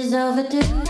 is overdue.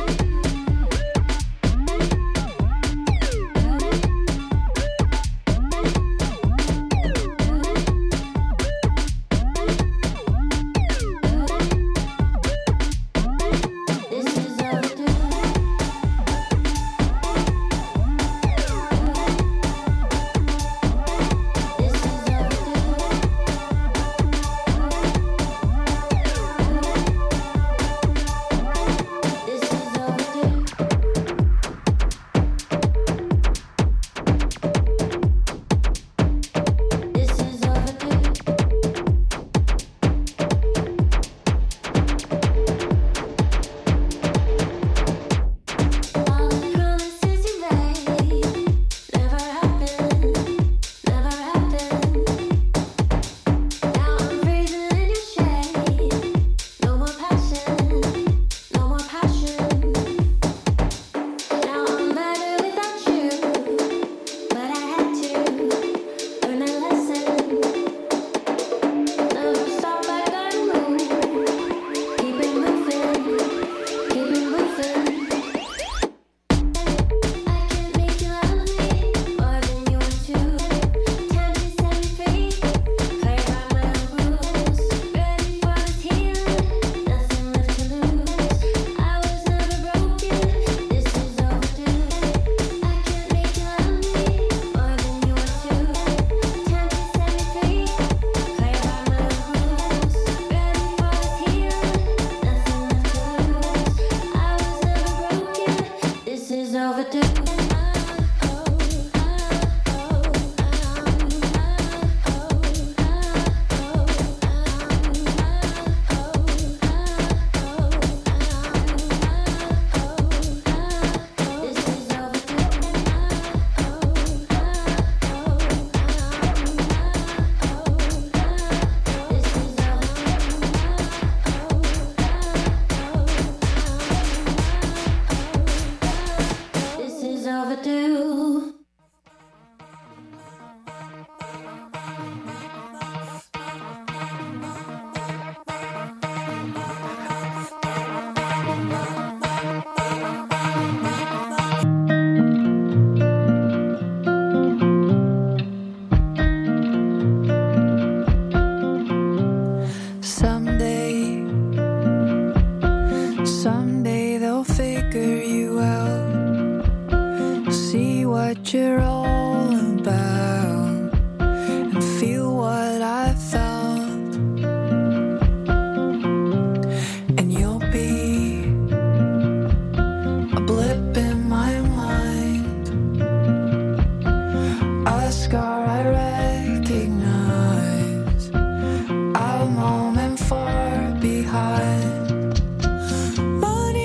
Moment far behind. Money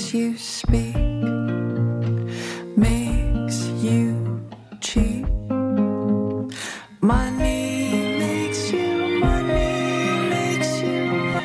makes you speak, makes you cheap. Money makes you, money makes you.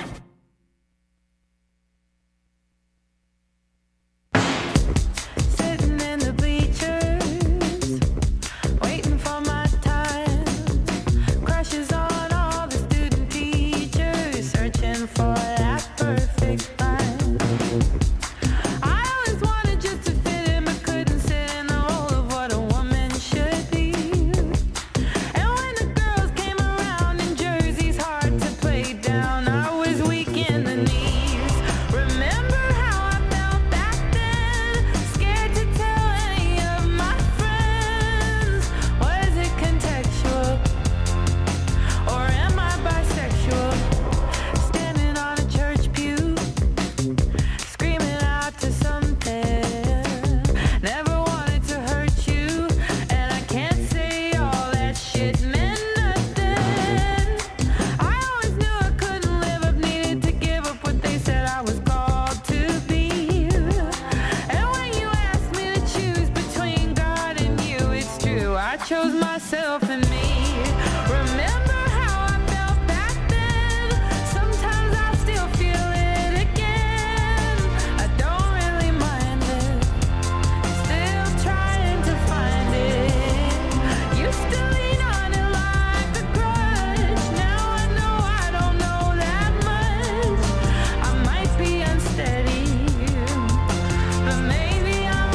Sitting in the bleachers, waiting for my time. Crushes on all the student teachers, searching for that perfect line. I always wanted just to fit in, but couldn't sit in the role of what a woman should be. And when the girls came around in jerseys, hard to play down, I was weak in the knees. Remember how I felt back then, scared to tell any of my friends. Was it contextual, or am I bisexual? Standing on a church pew, screaming out to something. Never wanted to hurt you, and I can't say all that shit meant nothing. I always knew I couldn't live up, needed to give up what they said I was called to be. And when you asked me to choose between God and you, it's true, I chose myself and me. Remember how I felt back then? Sometimes I still feel it again. I don't really mind it, still trying to find it. Used to lean on it like a crutch. Now I know I don't know that much. I might be unsteady, but maybe I'm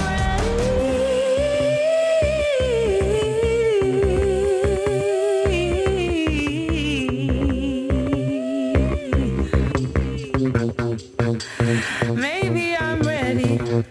ready. Maybe I'm ready.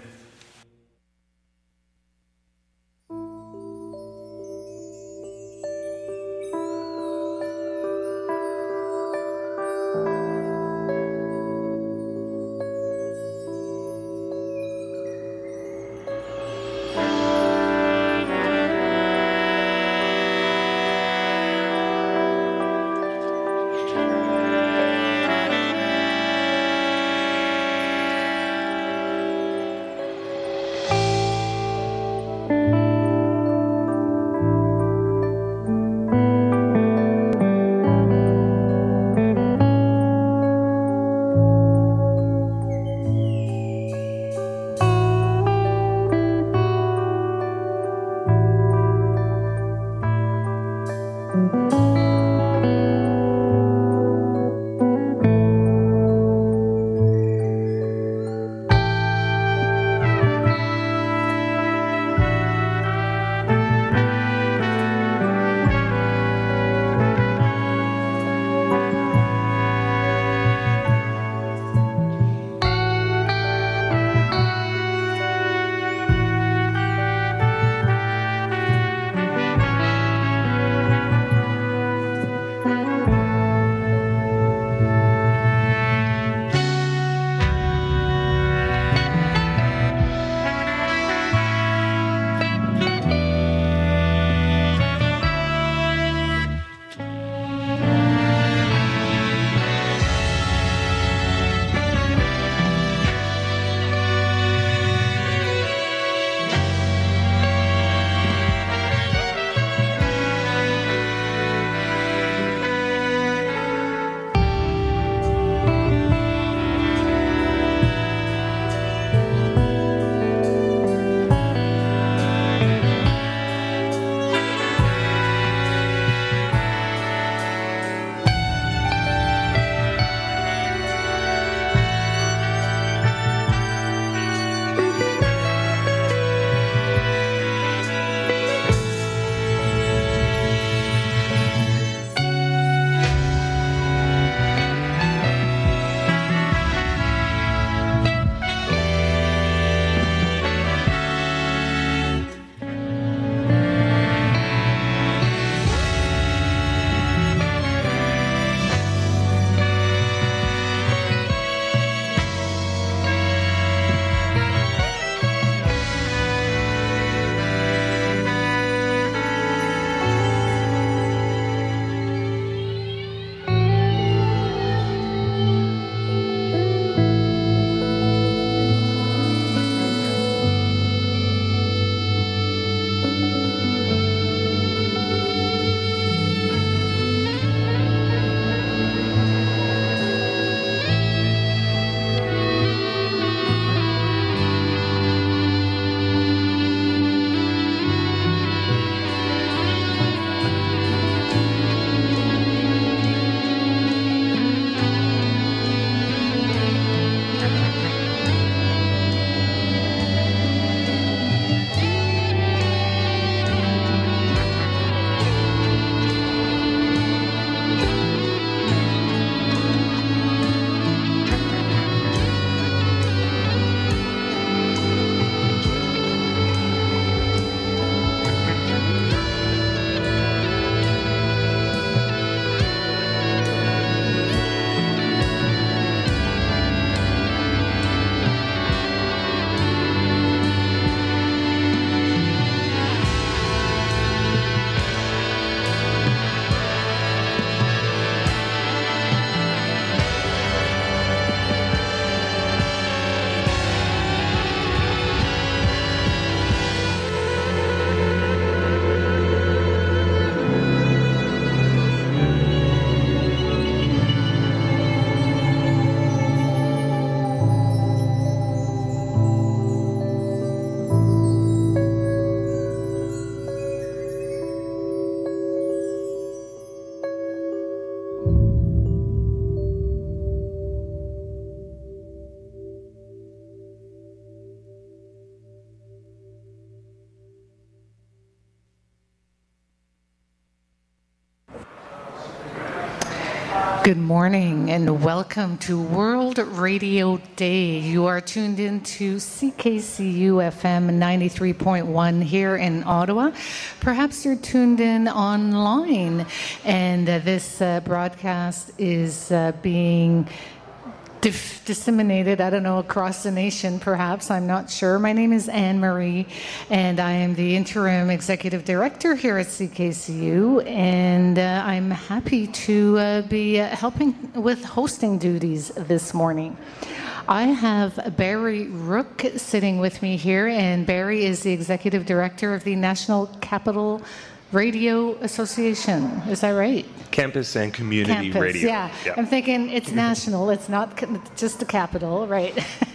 Good morning and welcome to World Radio Day. You are tuned in to CKCU FM 93.1 here in Ottawa. Perhaps you're tuned in online, and this broadcast is being disseminated, I don't know, across the nation perhaps, I'm not sure. My name is Anne Marie, and I am the interim executive director here at CKCU, and I'm happy to be helping with hosting duties this morning. I have Barry Rook sitting with me here, and Barry is the executive director of the National Capital Radio Association. Is that right? Campus and Community Radio. Yeah. I'm thinking it's national. It's not just the capital, right?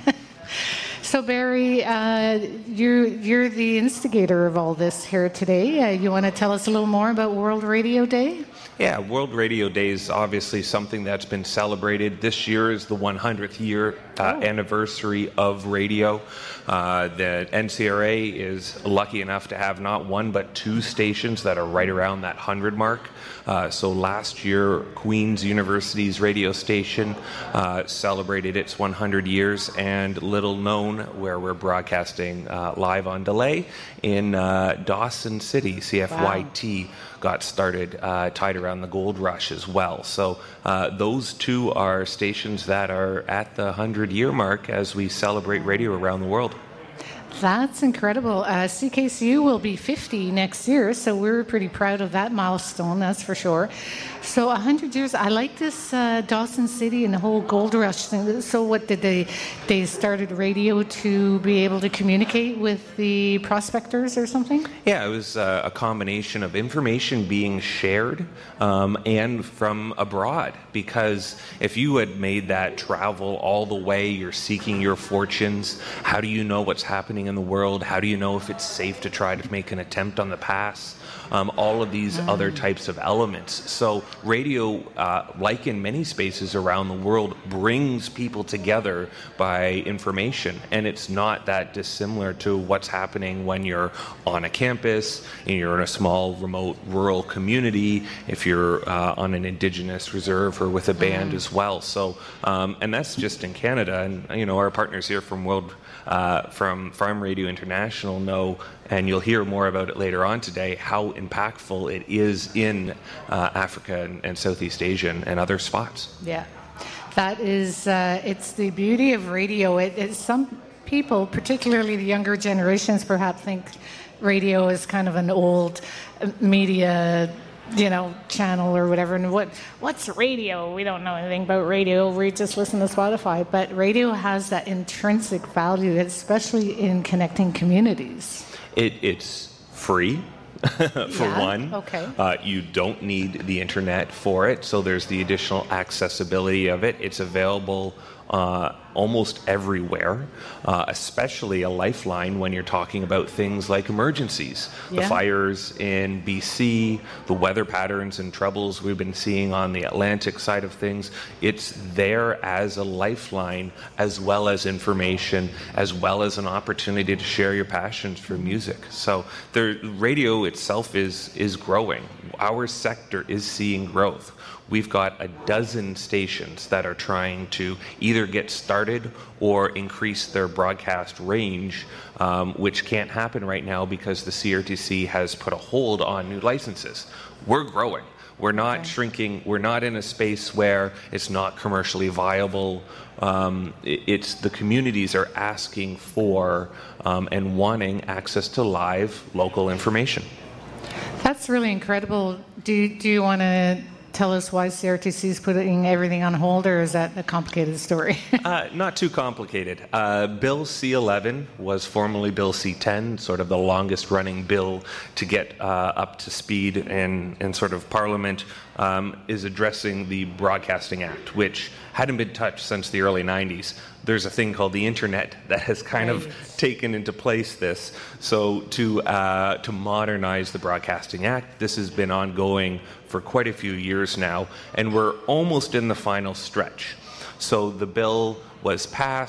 So Barry, you're the instigator of all this here today. You want to tell us a little more about World Radio Day? Yeah, World Radio Day is obviously something that's been celebrated. This year is the 100th year anniversary of radio. The NCRA is lucky enough to have not one but two stations that are right around that 100 mark. So last year, Queen's University's radio station celebrated its 100 years, and Little Known, where we're broadcasting live on delay in Dawson City, CFYT. Wow. Got started tied around the gold rush as well. So those two are stations that are at the 100-year mark as we celebrate radio around the world. That's incredible. CKCU will be 50 next year, so we're pretty proud of that milestone, that's for sure. So 100 years, I like this Dawson City and the whole gold rush thing. So what did they started radio to be able to communicate with the prospectors or something? Yeah, it was a combination of information being shared and from abroad, because if you had made that travel all the way, you're seeking your fortunes, how do you know what's happening in the world? How do you know if it's safe to try to make an attempt on the pass? All of these other types of elements. So radio, like in many spaces around the world, brings people together by information. And it's not that dissimilar to what's happening when you're on a campus, and you're in a small, remote, rural community, if you're on an Indigenous reserve or with a band as well. So, and that's just in Canada. And, you know, our partners here from from Farm Radio International know, and you'll hear more about it later on today, how impactful it is in Africa and Southeast Asia and other spots. Yeah, that is, it's the beauty of radio. Some people, particularly the younger generations, perhaps think radio is kind of an old media channel or whatever, and what's radio? We don't know anything about radio. We just listen to Spotify. But radio has that intrinsic value, especially in connecting communities. It's free. For one. Okay. You don't need the internet for it, so there's the additional accessibility of it. It's available almost everywhere, especially a lifeline when you're talking about things like emergencies. Yeah. The fires in BC, the weather patterns and troubles we've been seeing on the Atlantic side of things. It's there as a lifeline, as well as information, as well as an opportunity to share your passions for music. So the radio itself is growing. Our sector is seeing growth. We've got a dozen stations that are trying to either get started or increase their broadcast range, which can't happen right now because the CRTC has put a hold on new licenses. We're growing. We're not shrinking. We're not in a space where it's not commercially viable. It's the communities are asking for and wanting access to live local information. That's really incredible. Do you want to tell us why CRTC is putting everything on hold, or is that a complicated story? Not too complicated. Bill C-11 was formerly Bill C-10, sort of the longest running bill to get up to speed in sort of Parliament, is addressing the Broadcasting Act, which hadn't been touched since the early 90s. There's a thing called the internet that has kind of taken into place this. So to modernize the Broadcasting Act, this has been ongoing for quite a few years now, and we're almost in the final stretch. So the bill was passed.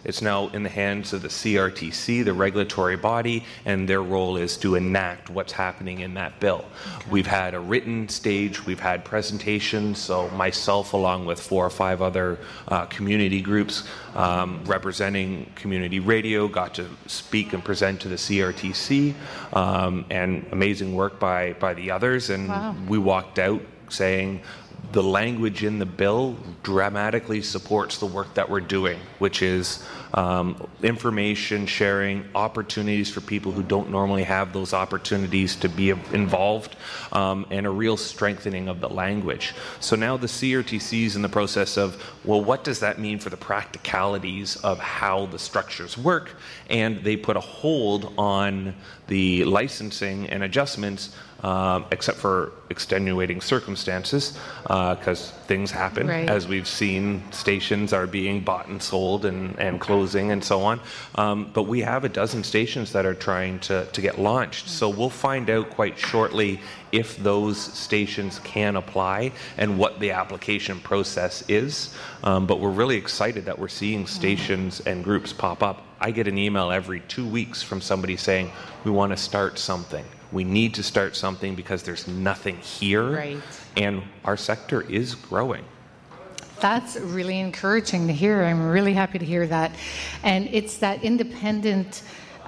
It's now in the hands of the CRTC, the regulatory body, and their role is to enact what's happening in that bill. Okay. We've had a written stage, we've had presentations, so myself along with 4 or 5 other community groups representing community radio got to speak and present to the CRTC, and amazing work by the others, and wow. We walked out saying the language in the bill dramatically supports the work that we're doing, which is information sharing, opportunities for people who don't normally have those opportunities to be involved, and a real strengthening of the language. So now the CRTC is in the process of, well, what does that mean for the practicalities of how the structures work? And they put a hold on the licensing and adjustments, except for extenuating circumstances, because things happen. Right. As we've seen, stations are being bought and sold and closing and so on. But we have a dozen stations that are trying to get launched. So we'll find out quite shortly if those stations can apply and what the application process is. But we're really excited that we're seeing stations and groups pop up. I get an email every 2 weeks from somebody saying, we want to start something. We need to start something because there's nothing here. Right. And our sector is growing. That's really encouraging to hear. I'm really happy to hear that. And it's that independent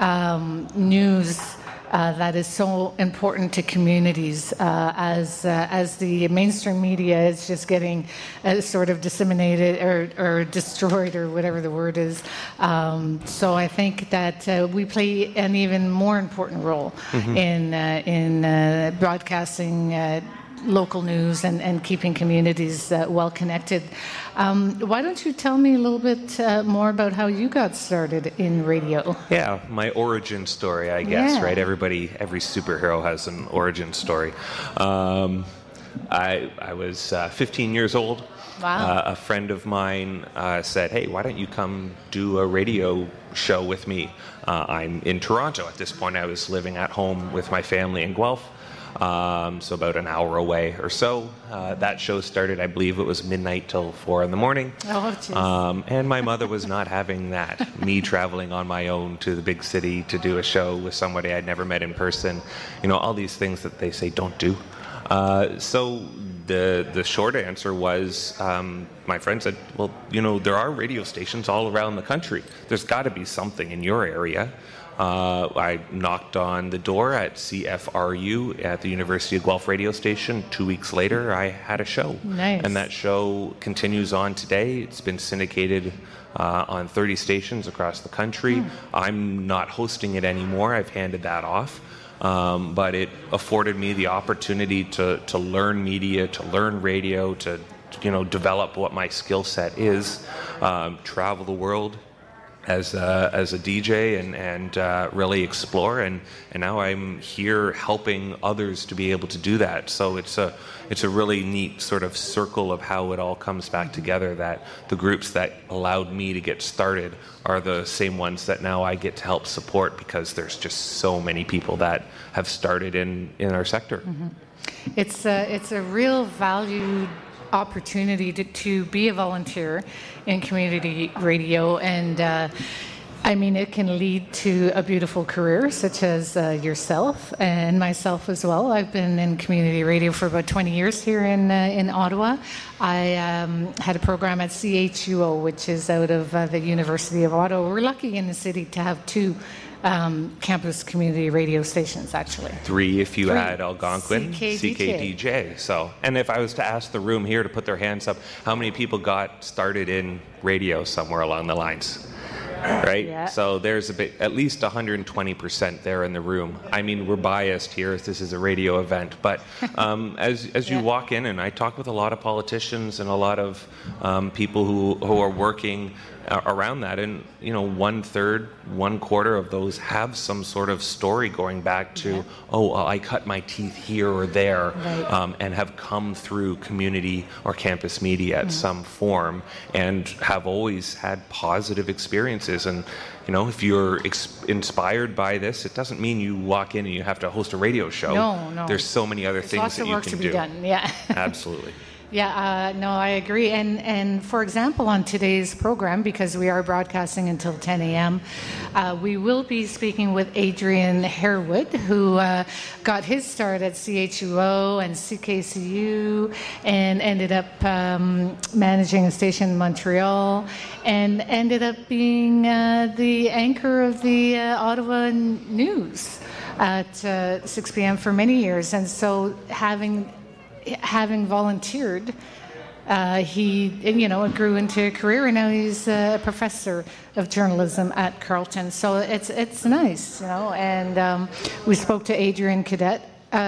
news that is so important to communities as the mainstream media is just getting sort of disseminated or destroyed or whatever the word is. So I think that we play an even more important role in broadcasting local news and keeping communities well connected. Why don't you tell me a little bit more about how you got started in radio? Yeah, my origin story, I guess, right? Every superhero has an origin story. I was 15 years old. Wow. A friend of mine said, hey, why don't you come do a radio show with me? I'm in Toronto. At this point, I was living at home with my family in Guelph. So about an hour away or so. That show started, I believe it was midnight till 4 in the morning. Oh, and my mother was not having that. Me traveling on my own to the big city to do a show with somebody I'd never met in person. You know, all these things that they say don't do. So the short answer was, my friend said, well, you know, there are radio stations all around the country. There's got to be something in your area. I knocked on the door at CFRU at the University of Guelph radio station. 2 weeks later, I had a show. Nice. And that show continues on today. It's been syndicated on 30 stations across the country. I'm not hosting it anymore. I've handed that off. But it afforded me the opportunity to learn media, to learn radio, to develop what my skill set is, travel the world as a DJ and really explore, and now I'm here helping others to be able to do that. So it's a really neat sort of circle of how it all comes back together, that the groups that allowed me to get started are the same ones that now I get to help support, because there's just so many people that have started in our sector. Mm-hmm. It's a real valued opportunity to be a volunteer in community radio, and I mean, it can lead to a beautiful career, such as yourself and myself as well. I've been in community radio for about 20 years here in Ottawa. I had a program at CHUO, which is out of the University of Ottawa. We're lucky in the city to have 2 campus community radio stations, actually. 3 if you add Algonquin, CKDJ. So, and if I was to ask the room here to put their hands up, how many people got started in radio somewhere along the lines? Right? Yeah. So there's at least 120% there in the room. I mean, we're biased here as this is a radio event, but as you walk in, and I talk with a lot of politicians and a lot of people who are working around that, and 1/3, 1/4 of those have some sort of story going back to, I cut my teeth here or there, right. And have come through community or campus media at some form, and have always had positive experiences. And if you're inspired by this, it doesn't mean you walk in and you have to host a radio show. No. There's so many other things that you can do. Lots of work to be done. Yeah. Absolutely. Yeah, no, I agree. And for example, on today's program, because we are broadcasting until 10 a.m., we will be speaking with Adrian Harewood, who got his start at CHUO and CKCU and ended up managing a station in Montreal and ended up being the anchor of the Ottawa News at 6 p.m. for many years. And so having volunteered, he grew into a career, and now he's a professor of journalism at Carleton. So it's nice, And we spoke to Adrian Cadet,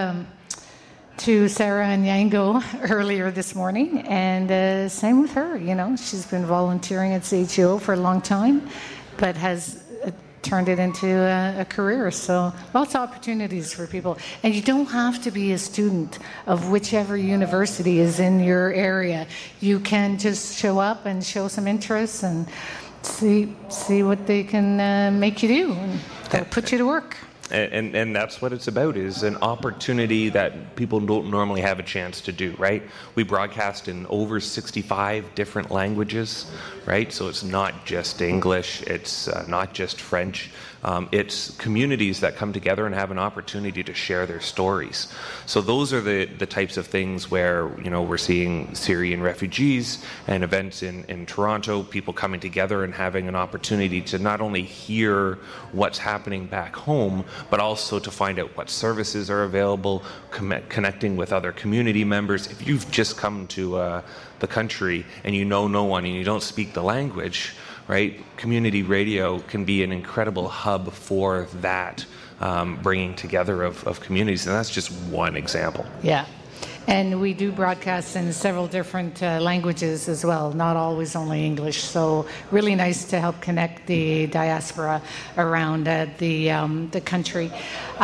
to Sarah and Yango earlier this morning, and same with her. She's been volunteering at CHUO for a long time, but has turned it into a career. So lots of opportunities for people. And you don't have to be a student of whichever university is in your area. You can just show up and show some interest and see what they can make you do, and they'll put you to work. And that's what it's about, is an opportunity that people don't normally have a chance to do, right? We broadcast in over 65 different languages, right? So it's not just English, it's not just French. It's communities that come together and have an opportunity to share their stories. So those are the types of things where, we're seeing Syrian refugees and events in Toronto, people coming together and having an opportunity to not only hear what's happening back home, but also to find out what services are available, connecting with other community members. If you've just come to the country and you know no one and you don't speak the language, right? Community radio can be an incredible hub for that, bringing together of communities, and that's just one example. Yeah. And we do broadcast in several different languages as well, not always only English. So really nice to help connect the diaspora around the country.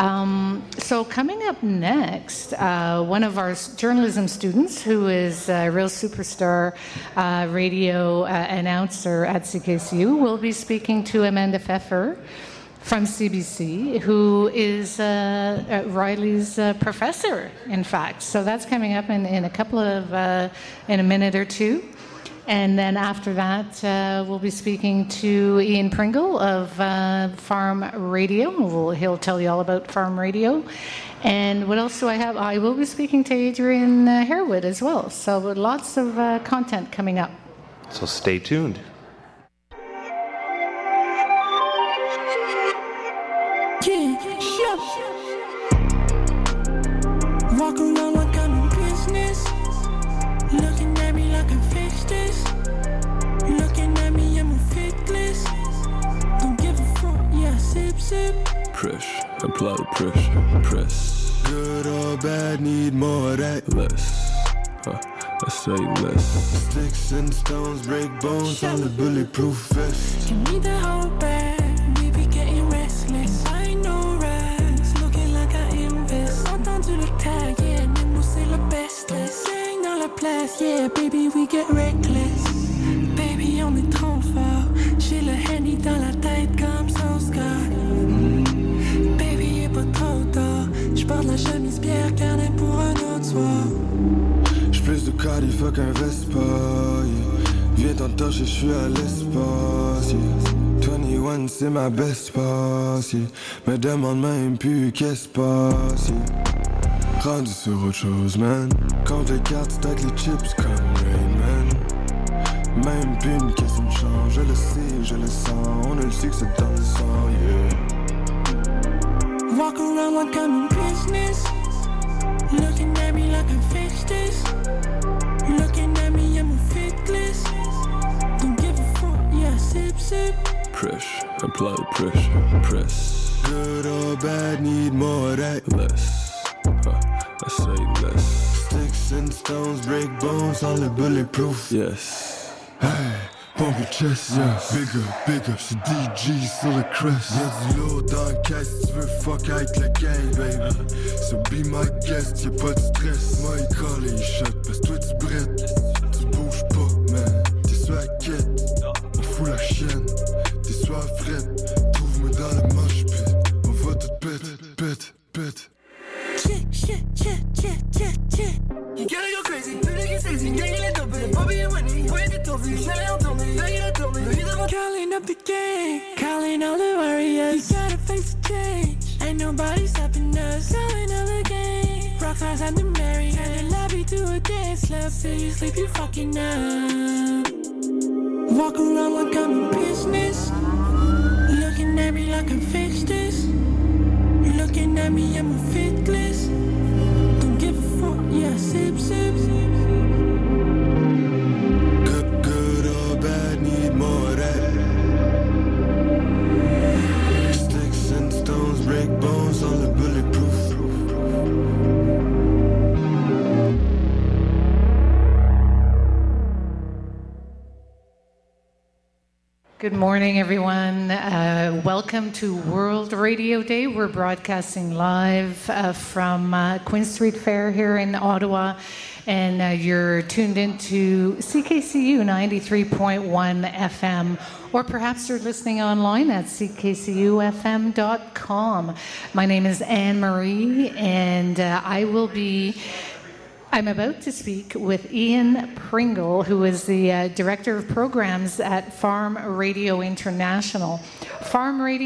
So coming up next, one of our journalism students, who is a real superstar radio announcer at CKCU, will be speaking to Amanda Pfeffer from CBC, who is Riley's professor, in fact. So that's coming up in a minute or two. And then after that, we'll be speaking to Ian Pringle of Farm Radio. He'll tell you all about Farm Radio. And what else do I have? I will be speaking to Adrian Harewood as well. So lots of content coming up. So stay tuned. Walk around like I'm in business. Looking at me like I fixed this. Looking at me, I'm a fitness. Don't give a fuck, yeah, sip. Press, apply the pressure, press. Good or bad, need more of that. Less, I say less. Sticks and stones break bones on the bulletproof vest. Give me the whole bag, we be getting restless. I know rest, looking like I invest. Entendu le tag, yeah, Nemo c'est le best. Sing dans la place, yeah, baby, we get reckless. Baby, on est trop fort. J'ai le Henny dans la tête comme Oscar. Baby, est pas trop tard. J'porte la chemise Pierre Cardin pour un autre soir. J'plus de Cardi, fuck un Vespa, yeah. Viens t'en torcher, j'suis à l'espace, yeah. 21, c'est ma best pass, yeah. Me demande même plus qu'est-ce passe, yeah. Rendu sur autre chose, man. Compte les cartes, stack les chips comme Rain Man. Même plus une question de change, je le sais, je le sens. On a le succès dans le sang, yeah. Walk around like I'm in business. Looking at me like I fixed this. Looking at me, I'm a fitness. Don't give a fuck, yeah, sip. Press, apply the pressure, press. Good or bad, need more of that. Less, I say less. Sticks and stones break bones on the bulletproof. Yes. Hey, pump your chest, yeah. Big up, c'est DG sur le crest. Y'a du lourd dans le caisse, tu veux fuck avec le gang, baby. So be my guest, y'a pas de stress. Moi, il colle et il shot, parce que toi tu brettes. Tu bouges pas, man, t'es sur la quête. On fout la chienne, t'es sur la frette. Trouve-moi dans le mosh pit, on va tout pète. Shit. You gotta go crazy, do it again, Eyes on the Mary, turn the lobby to a dance club. Say you sleep, you fucking up. Walk around like I'm in business. Looking at me like I'm fixed this. Looking at me, I'm a fitless. Don't give a fuck, yeah, sip, sip. Good or bad, need more of that. Sticks and stones break bones, all the bulletproof. Good morning, everyone. Welcome to World Radio Day. We're broadcasting live from Queen Street Fair here in Ottawa, and you're tuned into CKCU 93.1 FM, or perhaps you're listening online at ckcufm.com. My name is Anne Marie, and I'm about to speak with Ian Pringle, who is the Director of Programs at Farm Radio International. Farm Radio